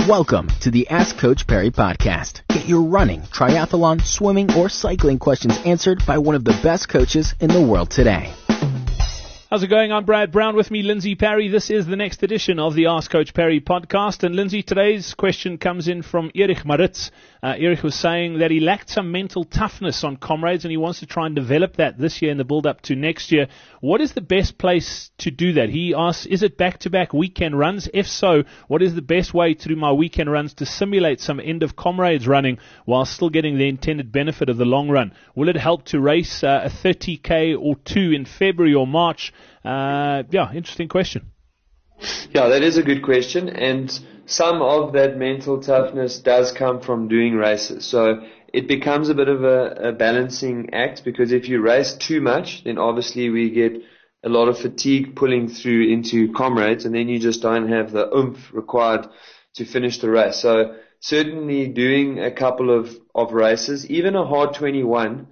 Welcome to the Ask Coach Perry podcast. Get your running, triathlon, swimming, or cycling questions answered by one of the best coaches in the world today. How's it going? I'm Brad Brown. With me, Lindsay Parry. This is the next edition of the Ask Coach Perry podcast. And Lindsay, today's question comes in from Erich Maritz. Erich was saying that he lacked some mental toughness on Comrades and he wants to try and develop that this year in the build-up to next year. What is the best place to do that? He asks, is it back-to-back weekend runs? If so, what is the best way to do my weekend runs to simulate some end of Comrades running while still getting the intended benefit of the long run? Will it help to race a 30K or two in February or March? Interesting question. Yeah, that is a good question, and some of that mental toughness does come from doing races. So it becomes a bit of a balancing act, because if you race too much, then obviously we get a lot of fatigue pulling through into Comrades, and then you just don't have the oomph required to finish the race. So certainly doing a couple of races, even a hard 21,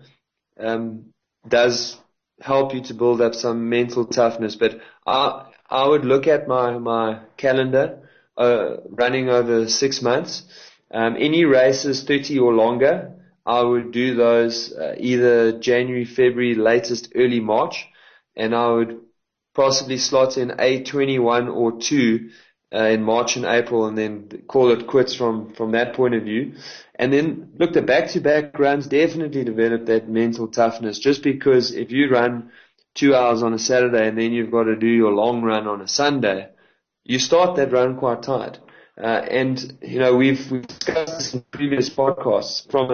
does help you to build up some mental toughness. But I would look at my calendar running over 6 months. Any races 30 or longer, I would do those either January, February, latest early March, and I would possibly slot in a 21 or 2 in March and April, and then call it quits from that point of view. And then look, the back-to-back runs definitely develop that mental toughness, just because if you run 2 hours on a Saturday and then you've got to do your long run on a Sunday, you start that run quite tired. And, you know, we've discussed this in previous podcasts. From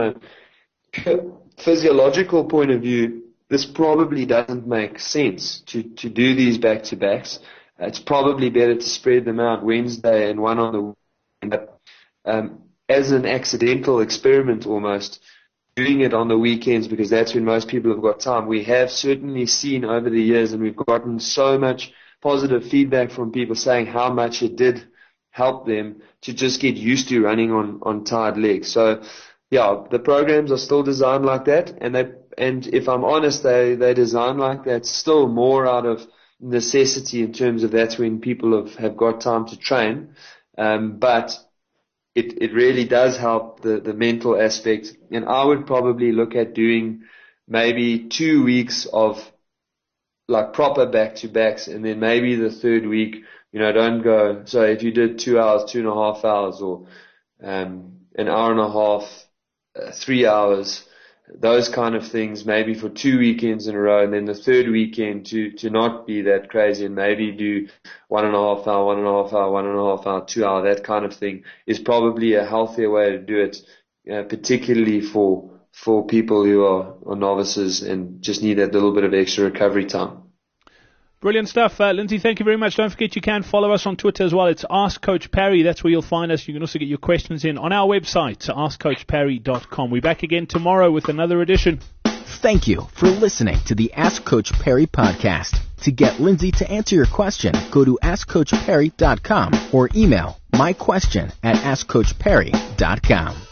a physiological point of view, this probably doesn't make sense to do these back-to-backs. It's probably better to spread them out Wednesday and one on the weekend. But as an accidental experiment almost, doing it on the weekends, because that's when most people have got time, we have certainly seen over the years, and we've gotten so much positive feedback from people saying how much it did help them to just get used to running on tired legs. So, yeah, the programs are still designed like that, and if I'm honest, they design like that still more out of necessity, in terms of that's when people have got time to train. But it really does help the mental aspect. And I would probably look at doing maybe 2 weeks of like proper back-to-backs, and then maybe the third week, you know, don't go. So if you did 2 hours, 2.5 hours, or an hour and a half, 3 hours, those kind of things, maybe for 2 weekends in a row, and then the third weekend to not be that crazy, and maybe do 1.5 hour, 1.5 hour, 1.5 hour, 2 hour, that kind of thing is probably a healthier way to do it, particularly for people who are novices and just need that little bit of extra recovery time. Brilliant stuff. Lindsay, thank you very much. Don't forget you can follow us on Twitter as well. It's Ask Coach Perry. That's where you'll find us. You can also get your questions in on our website, askcoachperry.com. We're back again tomorrow with another edition. Thank you for listening to the Ask Coach Perry podcast. To get Lindsay to answer your question, go to askcoachperry.com or email myquestion@askcoachperry.com.